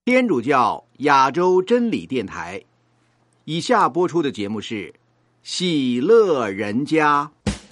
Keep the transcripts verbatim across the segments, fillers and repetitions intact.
天主教亚洲真理电台，以下播出的节目是喜乐人家。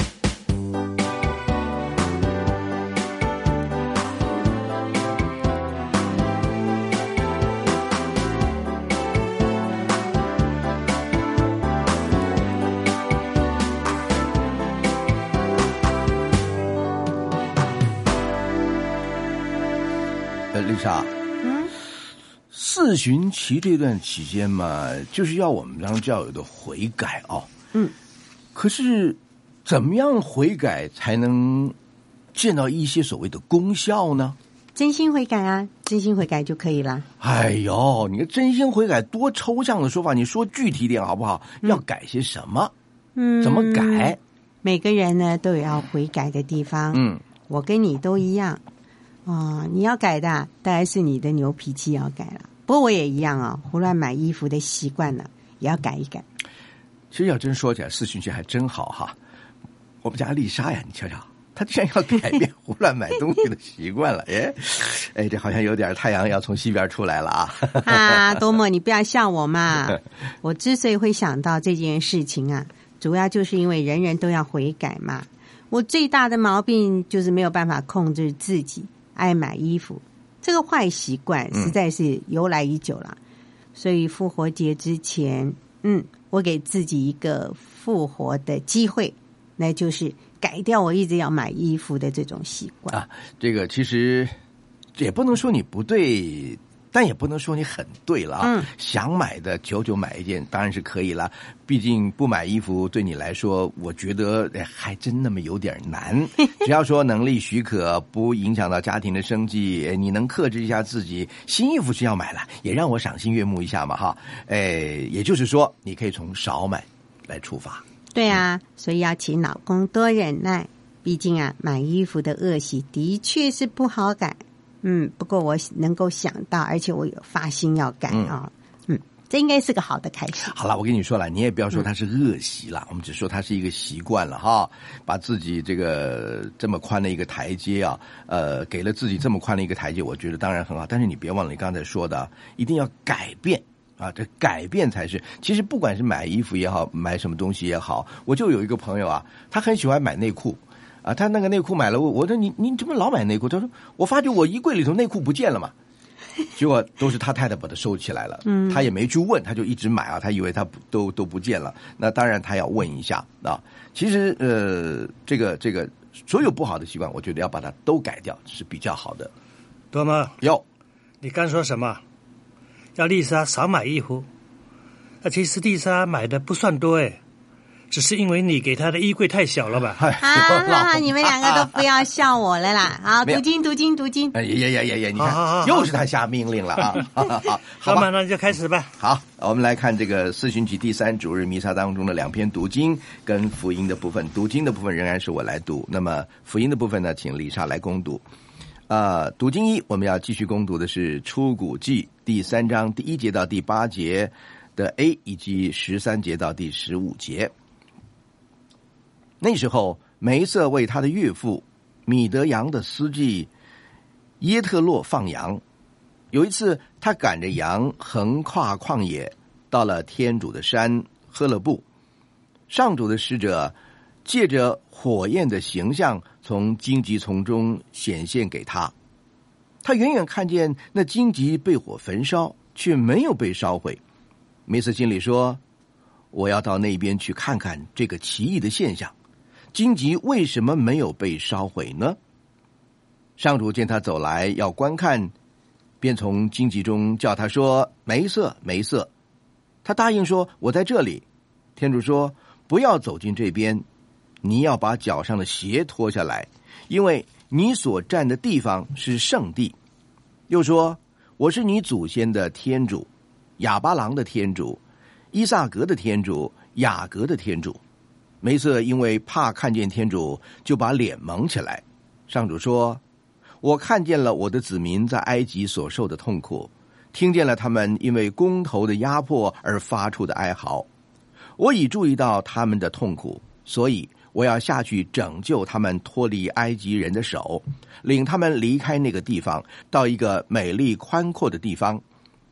呃，丽莎。四旬期这段期间嘛，就是要我们让教友的悔改哦。 嗯， 可是怎么样悔改才能见到一些所谓的功效呢？ 真心悔改啊，真心悔改就可以了。 哎呦，你个真心悔改多抽象的说法，你说具体点好不好？嗯、要改些什么？ 嗯， 怎么改？ 每个人呢都有要悔改的地方。 嗯， 我跟你都一样啊、哦，你要改的大概是你的牛脾气要改了。不过我也一样啊、哦，胡乱买衣服的习惯呢，也要改一改。 其实要真说起来，四旬期还真好哈。我们家丽莎呀，你瞧瞧，她竟然要改变胡乱买东西的习惯了，哎，哎，这好像有点太阳要从西边出来了啊！ 啊，多么，你不要笑我嘛！我之所以会想到这件事情啊，主要就是因为人人都要悔改嘛。我最大的毛病就是没有办法控制自己爱买衣服。这个坏习惯实在是由来已久了，嗯、所以复活节之前，嗯，我给自己一个复活的机会，那就是改掉我一直要买衣服的这种习惯啊。这个其实也不能说你不对，但也不能说你很对了啊。 嗯、 想买的久久买一件当然是可以了，毕竟不买衣服对你来说，我觉得还真那么有点难。只要说能力许可，不影响到家庭的生计，你能克制一下自己，新衣服是要买了，也让我赏心悦目一下嘛哈。哎，也就是说，你可以从少买来出发。 对啊，所以要请老公多忍耐。毕竟啊，买衣服的恶习的确是不好改。嗯，不过我能够想到，而且我有发心要改啊、嗯，嗯，这应该是个好的开始。 好了，我跟你说了，你也不要说它是恶习了，嗯、我们只说它是一个习惯了哈，把自己这个这么宽的一个台阶啊，呃，给了自己这么宽的一个台阶，我觉得当然很好。但是你别忘了你刚才说的，一定要改变啊，这改变才是。其实不管是买衣服也好，买什么东西也好，我就有一个朋友啊，他很喜欢买内裤。啊，他那个内裤买了，我我说你你怎么老买内裤？他说我发觉我衣柜里头内裤不见了嘛，结果都是他太太把它收起来了，嗯，他也没去问，他就一直买啊，他以为他都都不见了。那当然他要问一下啊。其实呃，这个这个所有不好的习惯，我觉得要把它都改掉是比较好的。 多么哟， 你刚说什么？要丽莎少买衣服？那其实丽莎买的不算多哎。只是因为你给他的衣柜太小了吧？ 啊！你们两个都不要笑我了啦！好，读经，读经，读经。 哎呀呀呀呀！你看，又是他下命令了啊！好好好， 好吧，那就开始吧。 好，我们来看这个四旬期第三主日弥撒当中的两篇读经跟福音的部分。读经的部分仍然是我来读，那么福音的部分呢，请丽莎来攻读。呃，读经一，我们要继续攻读的是出谷记第三章第一节到第八节的 A 以及十三节到第十五节。那时候，梅瑟为他的岳父米德扬的司祭耶特洛放羊。有一次，他赶着羊横跨旷野，到了天主的山赫勒布。上主的使者借着火焰的形象从荆棘丛中显现给他。他远远看见那荆棘被火焚烧，却没有被烧毁。梅瑟心里说：“我要到那边去看看这个奇异的现象。荆棘为什么没有被烧毁呢？”上主见他走来要观看，便从荆棘中叫他说：“梅瑟，梅瑟。”他答应说：“我在这里。”天主说：“不要走进这边，你要把脚上的鞋脱下来，因为你所站的地方是圣地。”又说：“我是你祖先的天主，亚巴郎的天主，伊萨格的天主，雅各的天主。”梅瑟因为怕看见天主，就把脸蒙起来。上主说：“我看见了我的子民在埃及所受的痛苦，听见了他们因为公头的压迫而发出的哀嚎。我已注意到他们的痛苦，所以我要下去拯救他们脱离埃及人的手，领他们离开那个地方，到一个美丽宽阔的地方，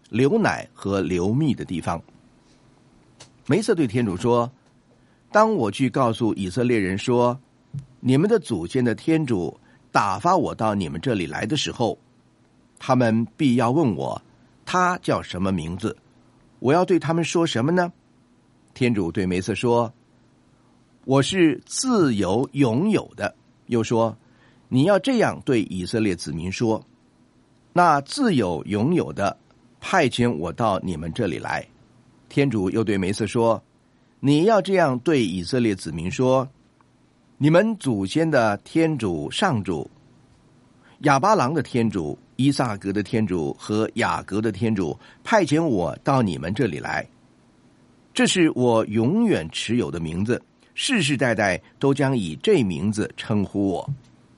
流奶和流蜜的地方。梅瑟对天主说，当我去告诉以色列人说，你们的祖先的天主打发我到你们这里来的时候，他们必要问我，他叫什么名字？我要对他们说什么呢？天主对梅瑟说，我是自由拥有的。又说，你要这样对以色列子民说，那自有拥有的派遣我到你们这里来。天主又对梅瑟说，你要这样对以色列子民说，你们祖先的天主上主，亚巴郎的天主，伊撒格的天主和雅各的天主派遣我到你们这里来，这是我永远持有的名字，世世代代都将以这名字称呼我。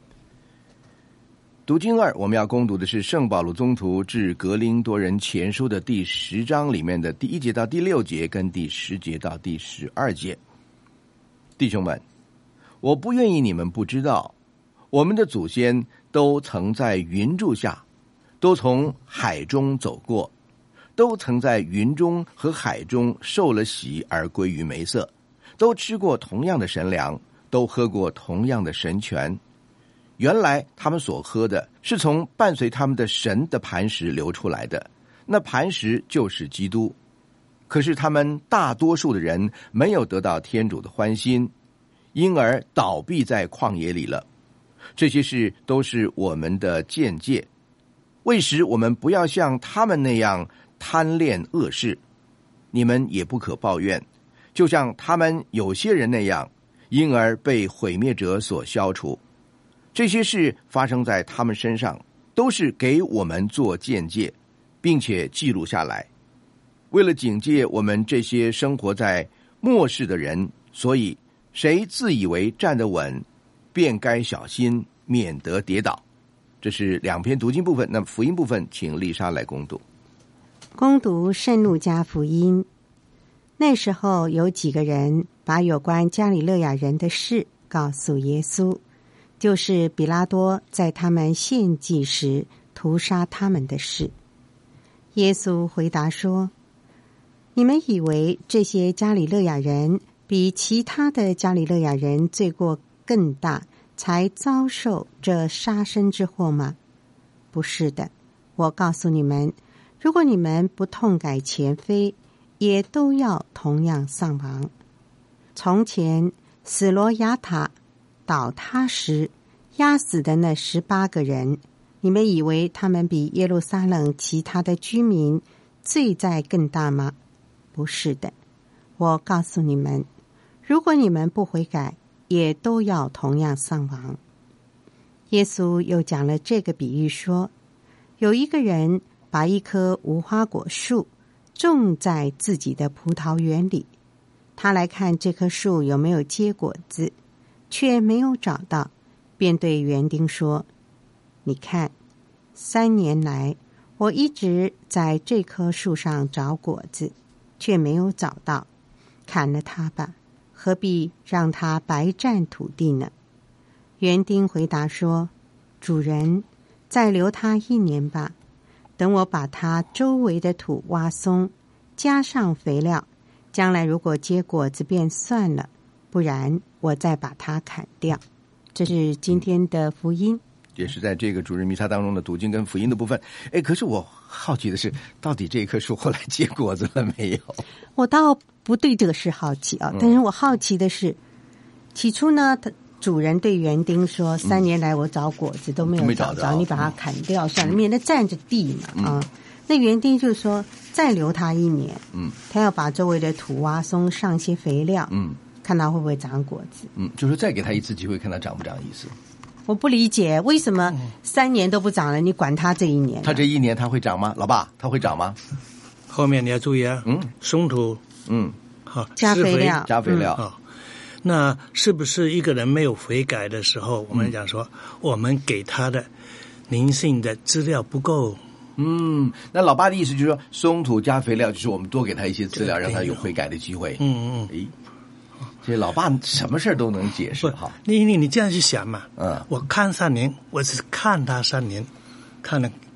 读经二，我们要攻读的是圣保禄宗徒致格林多人前书的第十章里面的第一节到第六节跟第十节到第十二节。弟兄们，我不愿意你们不知道，我们的祖先都曾在云柱下，都从海中走过，都曾在云中和海中受了洗而归于梅瑟，都吃过同样的神粮，都喝过同样的神泉。原来他们所喝的是从伴随他们的神的磐石流出来的，那磐石就是基督。可是他们大多数的人没有得到天主的欢心，因而倒闭在旷野里了。这些事都是我们的见解，为使我们不要像他们那样贪恋恶事。你们也不可抱怨，就像他们有些人那样，因而被毁灭者所消除。这些事发生在他们身上，都是给我们做见解，并且记录下来，为了警戒我们这些生活在末世的人。所以谁自以为站得稳，便该小心，免得跌倒。这是两篇读经部分，那么福音部分请丽莎来攻读。 攻读圣路加福音。那时候有几个人把有关加里勒亚人的事告诉耶稣，就是比拉多在他们献祭时屠杀他们的事。耶稣回答说，你们以为这些加里勒亚人比其他的加里勒亚人罪过更大，才遭受这杀身之祸吗？不是的，我告诉你们，如果你们不痛改前非，也都要同样丧亡。从前死罗亚塔倒塌时压死的那十八个人，你们以为他们比耶路撒冷其他的居民罪在更大吗？不是的，我告诉你们，如果你们不悔改，也都要同样丧亡。耶稣又讲了这个比喻说，有一个人把一棵无花果树种在自己的葡萄园里，他来看这棵树有没有结果子，却没有找到，便对园丁说，你看，三年来我一直在这棵树上找果子，却没有找到，砍了它吧，何必让它白占土地呢？园丁回答说，主人，再留它一年吧，等我把它周围的土挖松，加上肥料，将来如果结果子便算了，不然我再把它砍掉。这是今天的福音， 也是在这个主日弥撒当中的读经跟福音的部分。哎，可是我好奇的是，到底这棵树后来结果子了没有？ 我倒不对这个事好奇啊，但是我好奇的是，起初呢，他主人对园丁说，三年来我找果子都没有找着，你把它砍掉算了，免得占着地嘛啊。那园丁就说再留他一年，嗯，他要把周围的土挖松，上些肥料，嗯，看他会不会长果子， 嗯，就是再给他一次机会，看他长不长意思。 我不理解为什么三年都不长了，你管他这一年、啊？ 他这一年他会长吗？老爸，他会长吗？ 后面你要注意啊，嗯，松土，嗯，好， 加肥料， 加肥料， 好、嗯。那是不是一个人没有悔改的时候，我们讲说，嗯、我们给他的灵性的资料不够？ 嗯，那老爸的意思就是说，松土加肥料，就是我们多给他一些资料，让他有悔改的机会。嗯嗯，哎，这老爸什么事都能解释哈。 你你你这样去想嘛，嗯，我看三年，我只看他三年，看了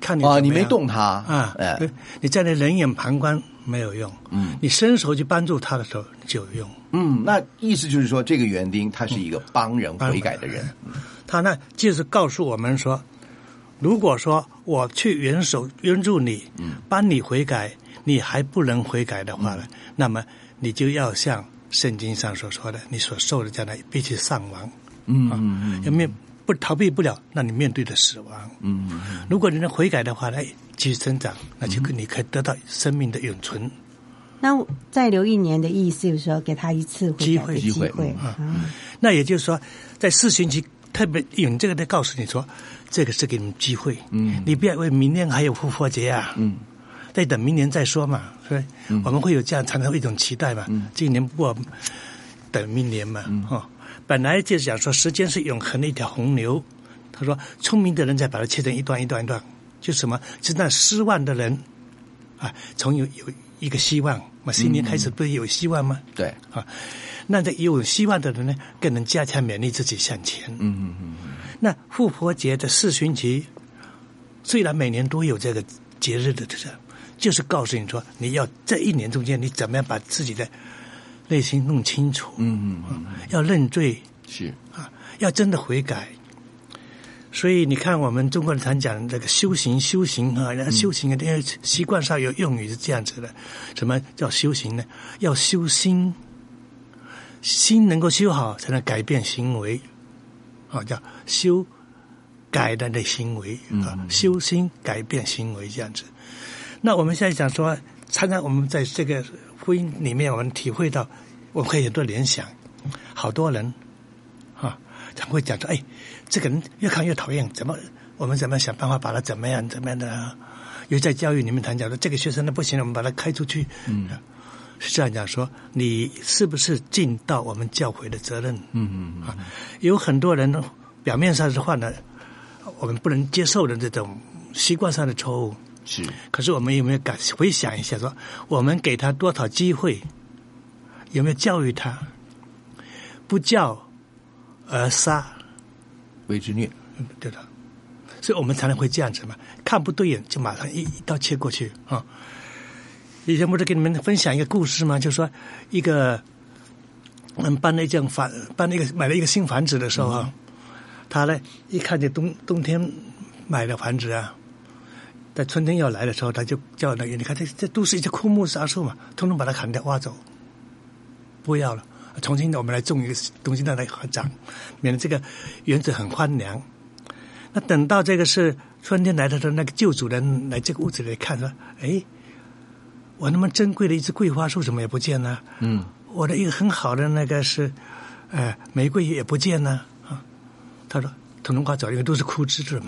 看你啊， 怎么样你没动他啊， 哎， 你在那冷眼旁观没有用， 嗯， 你伸手去帮助他的时候就有用。 嗯，那意思就是说，这个园丁他是一个帮人悔改的人， 他呢就是告诉我们说，如果说我去援手援助你，嗯，帮你悔改，你还不能悔改的话呢，嗯、那么你就要像圣经上所说的，你所受的这样的必须丧亡， 嗯嗯嗯， 要面不逃避不了，那你面对的死亡， 嗯嗯嗯， 如果你能悔改的话呢，继续增长，那就你可以得到生命的永存。 那再留一年的意思，就是说给他一次机会， 机会。 嗯嗯、那也就是说，在四旬期特别用这个来告诉你说，这个是给你们机会。嗯，你不要以为明年还有复活节啊。嗯，再等明年再说嘛，所以、嗯、我们会有这样常常一种期待嘛。嗯，今年不等明年嘛。嗯，哦，本来就是讲说时间是永恒的一条洪流。他说，聪明的人再把它切成一段一段一段，就什么？就是那失望的人啊，从有有一个希望。嘛，新年开始不是有希望吗？ 嗯、对啊，那这有希望的人呢，更能加强勉励自己向前。 嗯嗯嗯。 那复活节的四旬期，虽然每年都有这个节日的，就是就是告诉你说，你要这一年中间，你怎么样把自己的内心弄清楚。嗯嗯嗯、啊，要认罪是啊，要真的悔改。所以你看，我们中国人常讲这个修行，修行啊，然后修行啊，因为习惯上有用语是这样子的。什么叫修行呢？要修心，心能够修好，才能改变行为。啊，叫修改的的行为啊，修心改变行为这样子。那我们现在讲说，常常我们在这个福音里面，我们体会到，我们可以很多联想，好多人啊，常会讲说，哎。这个人越看越讨厌，怎么我们怎么想办法把他怎么样怎么样的、啊？因为在教育里面谈讲说，这个学生呢不行了，我们把他开出去。嗯，是这样讲说，你是不是尽到我们教诲的责任？嗯嗯嗯啊，有很多人表面上是犯了我们不能接受的这种习惯上的错误， 是。 可是我们有没有感回想一下说，我们给他多少机会？有没有教育他？不教而杀。 为之虐， 嗯，对的，所以我们才能会这样子嘛，看不对眼就马上一一刀切过去啊。以前不是给你们分享一个故事吗？就是说一个我们搬了一间房，搬了一个买了一个新房子的时候啊，嗯、他呢一看见冬冬天买的房子啊，在春天要来的时候，他就叫那个，你看这这都是一些枯木杂树嘛，统统把它砍掉挖走，不要了。重新的，我们来种一个东西让它长，免得这个园子很荒凉。那等到这个是春天来的时候，那个旧主人来这个屋子里看说：“哎，我那么珍贵的一只桂花树怎么也不见了？嗯，我的一个很好的那个是，呃，玫瑰也不见了啊。”他说：“统统刮走，因为都是枯枝子嘛。”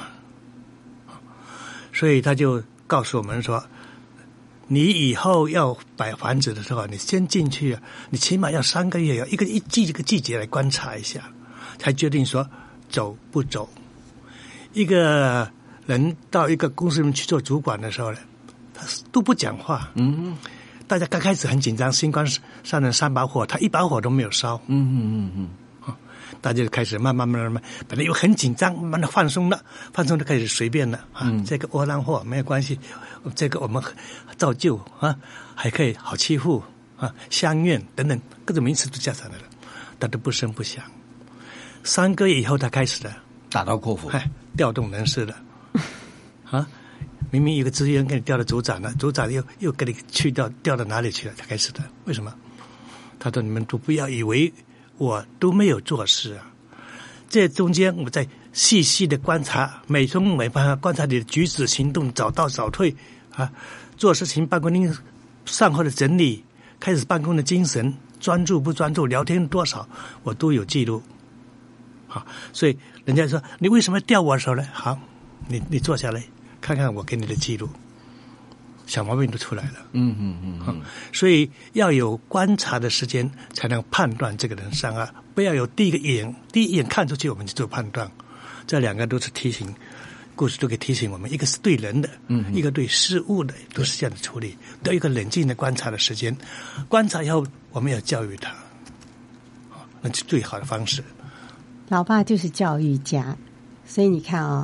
所以他就告诉我们说。你以后要摆房子的时候，你先进去啊，你起码要三个月，要一个一季一个季节来观察一下，才决定说走不走。一个人到一个公司里面去做主管的时候呢，他都不讲话。嗯，大家刚开始很紧张，新官上任三把火，他一把火都没有烧。嗯嗯嗯嗯。大家就开始慢慢慢慢慢，本来又很紧张，慢慢的放松了，放松就开始随便了啊。嗯、这个窝囊货没有关系，这个我们照旧啊，还可以好欺负啊，相怨等等各种名词都加上来了，他都不声不响。三个月以后，他开始了大刀阔斧， 哎，调动人事了啊。明明有个职员给你调到组长了，组长又又给你去调调到哪里去了？才开始的，为什么？他说：“你们都不要以为。”我都没有做事啊，这中间我在细细的观察，每分每分观察你的举止行动，早到早退啊，做事情办公厅善后的整理，开始办公的精神，专注不专注，聊天多少，我都有记录。好，所以人家说你为什么调我的时候呢？好，你你坐下来看看我给你的记录。小毛病都出来了，嗯嗯嗯嗯，所以要有观察的时间，才能判断这个人善恶。不要有第一个眼，第一眼看出去我们就做判断。这两个都是提醒，故事都可以提醒我们：一个是对人的，嗯，一个对事物的，都是这样的处理。都有一个冷静的观察的时间，观察以后我们要教育他，那是最好的方式。 老爸就是教育家，所以你看啊、哦。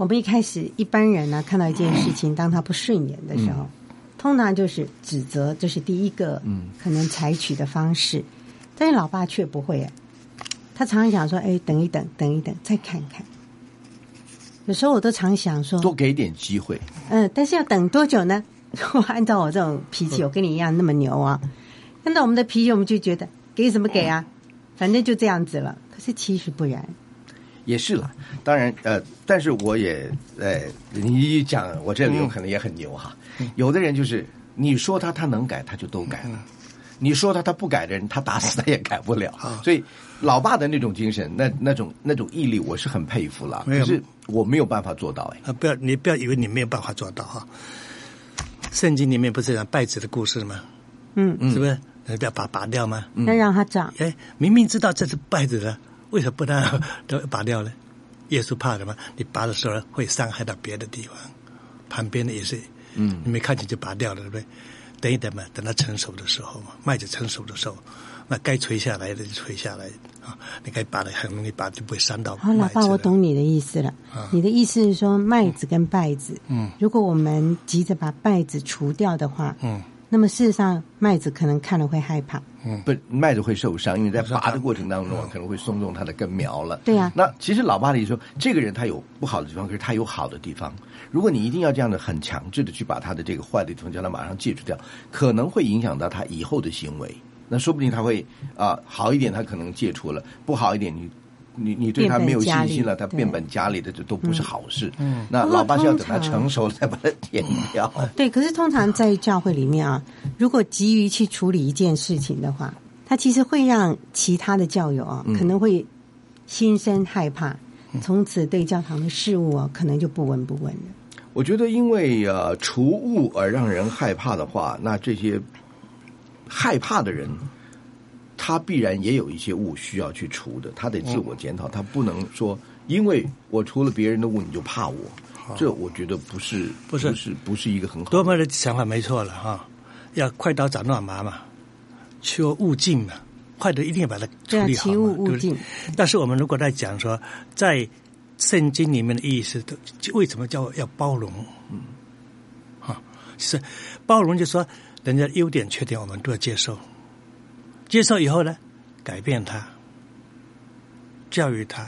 我们一开始一般人呢、啊，看到一件事情，当他不顺眼的时候，嗯、通常就是指责，这是第一个可能采取的方式。嗯、但是老爸却不会，他常常想说：“哎，等一等，等一等，再看看。”有时候我都常想说， 多给点机会。 嗯，但是要等多久呢？我按照我这种脾气，我跟你一样那么牛啊！看到我们的脾气，我们就觉得给什么给啊，反正就这样子了。可是其实不然。 也是了，当然，呃，但是我也，呃，你一讲我这里有可能也很牛哈。嗯、有的人就是你说他他能改，他就都改了；嗯、你说他他不改的人，他打死他也改不了。嗯、所以老爸的那种精神，那那种那种毅力，我是很佩服了。可是我没有办法做到哎。 啊，不要你不要以为你没有办法做到哈。圣经里面不是讲稗子的故事吗？ 嗯， 是不是？不要把它拔掉吗？ 那、嗯、让它长。 哎，明明知道这是稗子的。为什么不让都拔掉呢？耶稣怕什么？你拔的时候会伤害到别的地方，旁边的也是，嗯，你没看见就拔掉了，对不对？等一等嘛，等它成熟的时候嘛，麦子成熟的时候，那该垂下来的就垂下来啊，你该拔的很容易拔，就不会伤到麦子。 好，老爸，我懂你的意思了。啊、你的意思是说，麦子跟稗子，嗯，如果我们急着把稗子除掉的话，嗯。那么事实上，麦子可能看了会害怕。 嗯，不，麦子会受伤，因为在拔的过程当中，可能会松动它的根苗了。 对呀、啊。 那其实老爸的意思说，这个人他有不好的地方，可是他有好的地方。如果你一定要这样的很强制的去把他的这个坏的地方叫他马上戒除掉，可能会影响到他以后的行为。那说不定他会啊、呃、好一点，他可能戒除了；不好一点，你。你你对他没有信心了，他变本加厉的，这都不是好事。嗯，那老爸是要等他成熟了再把它剪掉。 对，可是通常在教会里面啊，如果急于去处理一件事情的话，他其实会让其他的教友啊，可能会心生害怕，嗯、从此对教堂的事务啊，可能就不闻不问了。 我觉得，因为呃除物而让人害怕的话，那这些害怕的人。他必然也有一些物需要去除的，他得自我检讨，他不能说因为我除了别人的物你就怕我，这我觉得不是不是不是不是一个很好的。 多么的想法没错了哈，要快刀斩乱麻嘛，求物尽嘛，快的一定要把它处理好嘛， 对物物尽。 但是我们如果在讲说，在圣经里面的意思，为什么叫要包容？嗯，啊，是包容，就是说人家优点缺点我们都要接受。接受以后呢，改变他，教育他，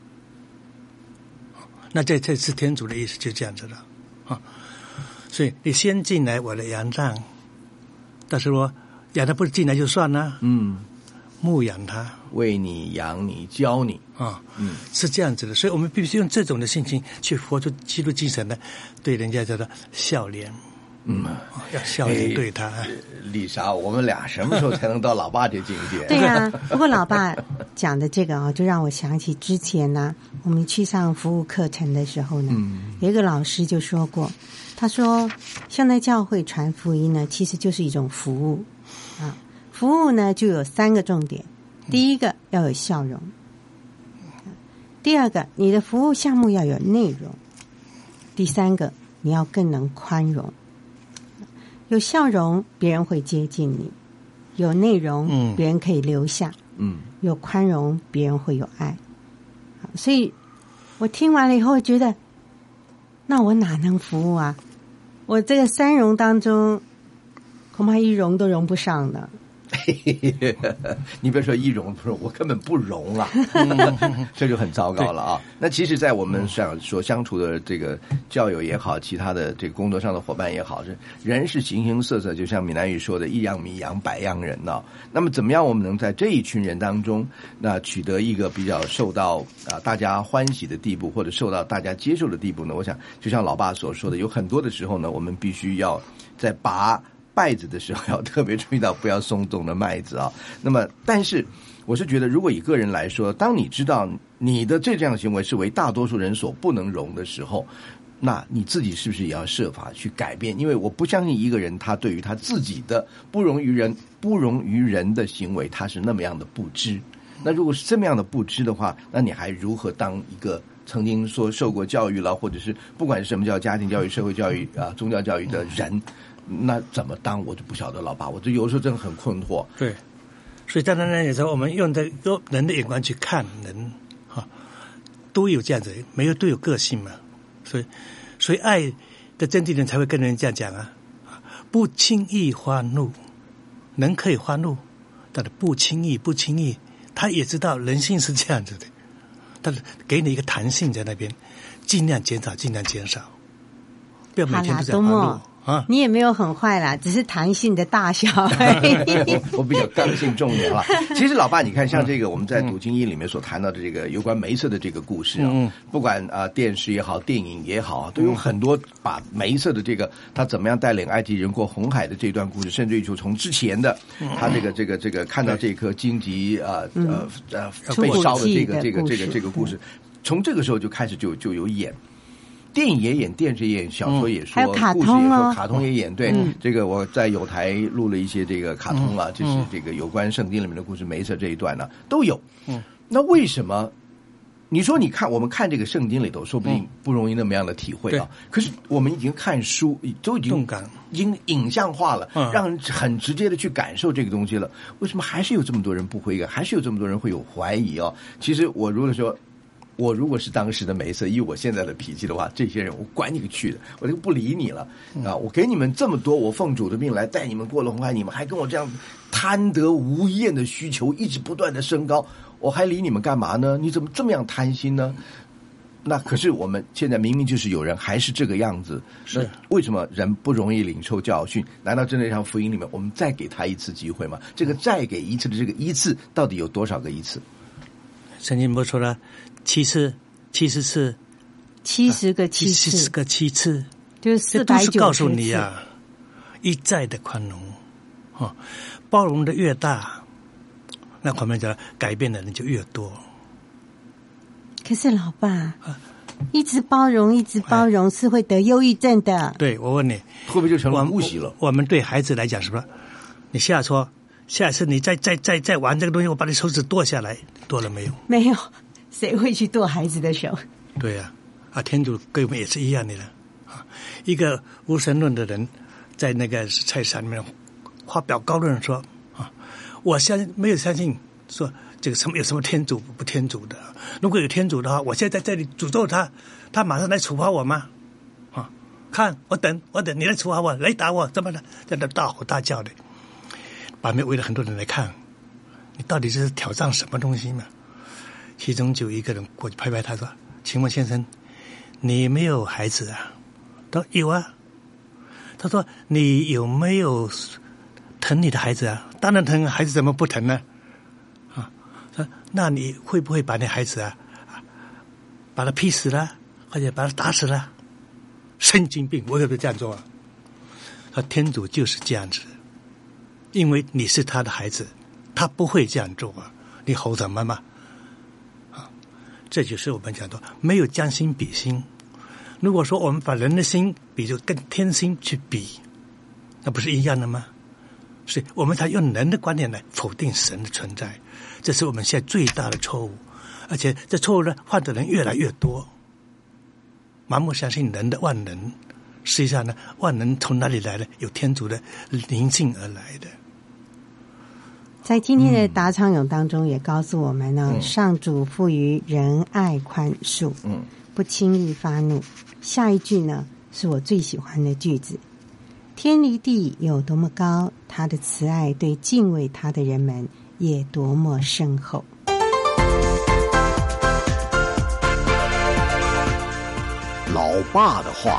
那这这是天主的意思，就这样子了啊。所以你先进来我的羊帐，但是说养他不是进来就算了，嗯，牧养他， 喂你、养你、教你啊，嗯，是这样子的。所以我们必须用这种的心情去活出基督精神的，对人家叫做笑脸。嗯，要笑脸对他。哎、 丽莎，我们俩什么时候才能到老爸这境界？ 对呀、啊，不过老爸讲的这个啊，就让我想起之前呢、啊，我们去上服务课程的时候呢，嗯、有一个老师就说过，他说，现代教会传福音呢，其实就是一种服务啊。服务呢就有三个重点，第一个要有笑容，第二个你的服务项目要有内容，第三个你要更能宽容。有笑容，别人会接近你；有内容，嗯、别人可以留下；嗯、有宽容，别人会有爱。所以，我听完了以后觉得，那我哪能服务啊？我这个三容当中，恐怕一容都容不上呢。 你别说一容不容，我根本不容啊，这就很糟糕了啊。那其实，在我们想所相处的这个教友也好，其他的这个工作上的伙伴也好，是人是形形色色，就像闽南语说的“一样米养百样人”呢。那么，怎么样我们能在这一群人当中，那取得一个比较受到啊大家欢喜的地步，或者受到大家接受的地步呢？我想，就像老爸所说的，有很多的时候呢，我们必须要在拔稗子的时候要特别注意到不要松动的麦子啊。那么，但是我是觉得，如果以个人来说，当你知道你的这样的行为是为大多数人所不能容的时候，那你自己是不是也要设法去改变？因为我不相信一个人他对于他自己的不容于人、不容于人的行为，他是那么样的不知。那如果是这么样的不知的话，那你还如何当一个曾经说受过教育了，或者是不管是什么叫家庭教育、社会教育啊、宗教教育的人？那怎么当我就不晓得，老爸，我就有时候真的很困惑。 对，所以在那有时候我们用这个人的眼光去看人，哈，都有这样子，每个都有个性嘛， 所以，所以爱的真谛人才会跟人这样讲啊，不轻易发怒，人可以发怒，但是不轻易，不轻易，他也知道人性是这样子的，但是给你一个弹性在那边，尽量减少，尽量减少，不要每天都在发怒。啊， 你也没有很坏啦，只是弹性的大小而已。 我, 我比较刚性重一点了。其实老爸，你看像这个我们在读经一里面所谈到的这个有关梅瑟的这个故事啊，嗯、不管啊、呃、电视也好，电影也好，都有很多把梅瑟的这个他怎么样带领埃及人过红海的这段故事，甚至于就从之前的他这个这个这个看到这颗荆棘啊呃呃被烧的这个这个这个这个故事，从这个时候就开始就就有演。电影也演，电视也演，小说也说， 还有卡通哦， 故事也说，卡通也演。对，嗯、这个我在有台录了一些这个卡通啊，就、嗯、是这个有关圣经里面的故事，梅瑟这一段呢、啊、都有。嗯，那为什么？你说你看我们看这个圣经里头，说不定不容易那么样的体会啊。可是我们已经看书，都已经已经影像化了，嗯、让人很直接的去感受这个东西了。为什么还是有这么多人不悔改，还是有这么多人会有怀疑啊？其实我如果说。我如果是当时的梅瑟，以我现在的脾气的话，这些人我管你个去的，我就不理你了啊！我给你们这么多，我奉主的命来带你们过了红海，你们还跟我这样贪得无厌的需求一直不断的升高，我还理你们干嘛呢？你怎么这么样贪心呢？那可是我们现在明明就是有人还是这个样子， 是为什么人不容易领受教训？难道真的像福音里面，我们再给他一次机会吗？这个再给一次的这个一次，到底有多少个一次？ 圣经不说了。七次，七十次， 七十个七次， 七十个七次， 就是四百九十次。 这都是告诉你啊，一再的宽容，哦，包容的越大，那后面讲改变的人就越多。 可是老爸，啊、一直包容，一直包容、哎、是会得忧郁症的。 对，我问你， 会不会就成了姑息了？ 我们对孩子来讲，是不是？你下错，下次你再再再再玩这个东西，我把你手指剁下来，剁了没有？ 没有。谁会去剁孩子的手？ 对呀、啊，啊，天主跟我们也是一样的了啊。一个无神论的人，在那个菜市场里面发表高论说啊，我相没有相信说这个什么有什么天主不天主的。如果有天主的话，我现在在这里诅咒他，他马上来处罚我吗？啊，看我等我等你来处罚我，来打我，怎么的？在那大吼大叫的，旁边围了很多人来看，你到底是挑战什么东西嘛？其中就一个人过去拍拍他说：“请问先生，你没有孩子啊？”他说：“有啊。”他说：“你有没有疼你的孩子啊？”“当然疼，孩子怎么不疼呢？”啊，说：“那你会不会把你孩子啊，把他劈死了，或者把他打死了？”神经病，我可不这样做啊！他天主就是这样子，因为你是他的孩子，他不会这样做啊！你吼什么嘛？这就是我们讲的没有将心比心。如果说我们把人的心比作跟天心去比，那不是一样的吗？所以我们才用人的观点来否定神的存在，这是我们现在最大的错误。而且这错误呢，犯的人越来越多，盲目相信人的万能，实际上呢，万能从哪里来的？有天主的灵性而来的。 在今天的答唱咏当中也告诉我们呢， 嗯、 上主赋予仁爱宽恕， 嗯， 不轻易发怒。下一句呢是我最喜欢的句子：天离地有多么高，他的慈爱对敬畏他的人们也多么深厚。 老爸的话。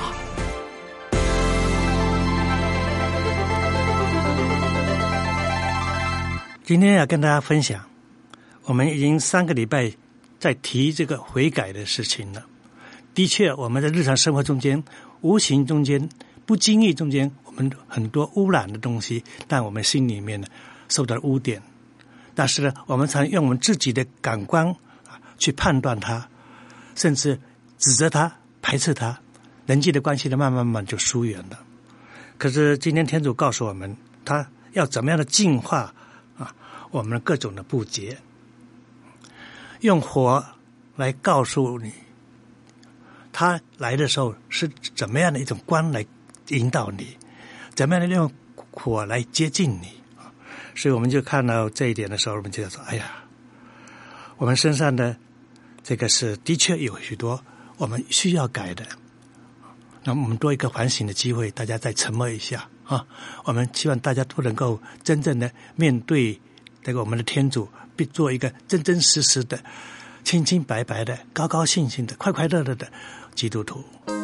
今天要跟大家分享，我们已经三个礼拜在提这个悔改的事情了。的确，我们在日常生活中间、无形中间、不经意中间，我们很多污染的东西，但我们心里面呢受到污点。但是呢，我们常用我们自己的感官去判断它，甚至指责它、排斥它，人际的关系呢，慢慢慢慢就疏远了。可是今天天主告诉我们，他要怎么样的净化啊，我们各种的不洁，用火来告诉你，他来的时候是怎么样的一种光来引导你，怎么样的用火来接近你。所以我们就看到这一点的时候，我们就说，哎呀，我们身上的这个是的确有许多我们需要改的， 那我们多一个反省的机会，大家再沉默一下啊！我们希望大家都能够真正的面对这个我们的天主，并做一个真真实实的、清清白白的、高高兴兴的、快快乐乐的基督徒。